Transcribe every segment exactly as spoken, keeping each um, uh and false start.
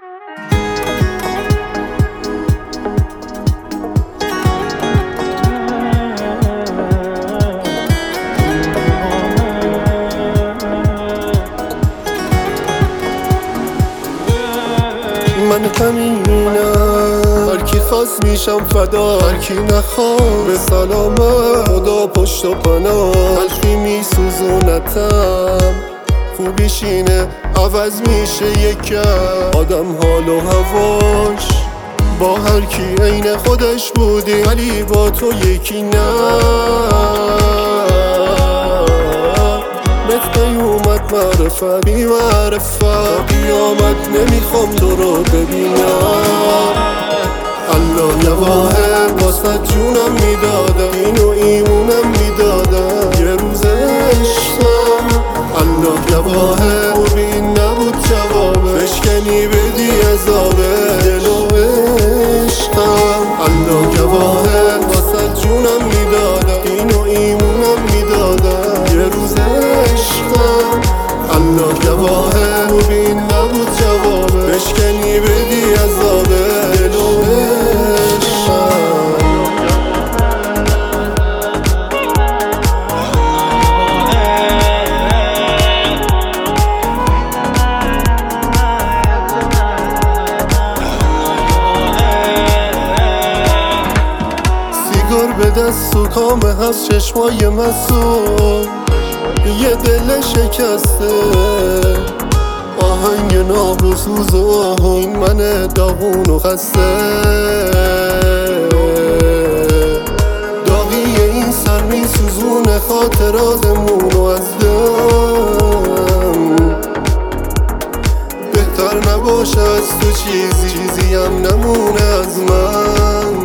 من همینم، هر کی خواست میشم فدا، هر کی نخواد به سلامت. خدا پشت و پناه، تلخی میسوزونتم، خوبیش اینه عوض میشه یکم. آدم حال و هواش با هر کی عین خودش بودی، ولی با تو یکی نه. بهت نیومد معرفت بی معرفت، تا قیامت نمیخوام تو رو ببینم. الله یه واحد واسه جونم میدادم، اینو ایمونم میدادم یه روز عشقم. الله یه واحد خوبی نبود جوابه، بشکنی بدی عذابه دل و عشقم. الله یه واحد واسه جونم میدادم، اینو ایمونم میدادم یه روز عشقم. الله یه واحد خوبی نبود جوابه، بشکنی بدی عذابه دل و عشقم. سیگار به دست و کامه هست چشمای مسون، یه دل شکسته آهنگ ناب و سوز و آهنگ من داغون و خسته. داغی این سر میسوزونه خاطراتمونو از دم. بهتر نباشه از تو چیزی چیزی هم نمونه از من.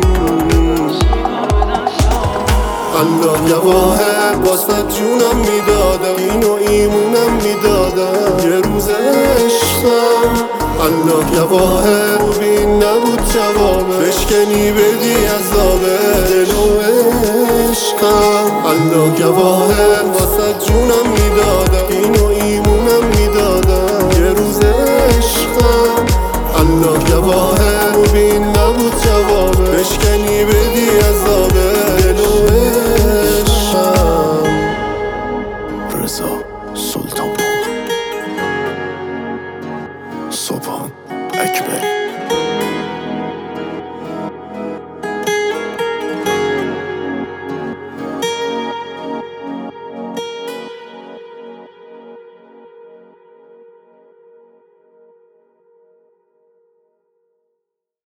الله یه واحد واسه جونم میدادم، اینو ایمونم میدادم یه روز عشقم. الله یه واحد خوبی نبود جوابه، بشکنی بدی عذابه دل و عشقم. الله یه واحد واسه جونم میدادم، اینو ایمونم میدادم یه روز عشقم. الله یه واحد خوبی نبود جوابه، بشکنی بدی عذابه دل و عشقم. رضا سلطانپور، سبحان اکبر.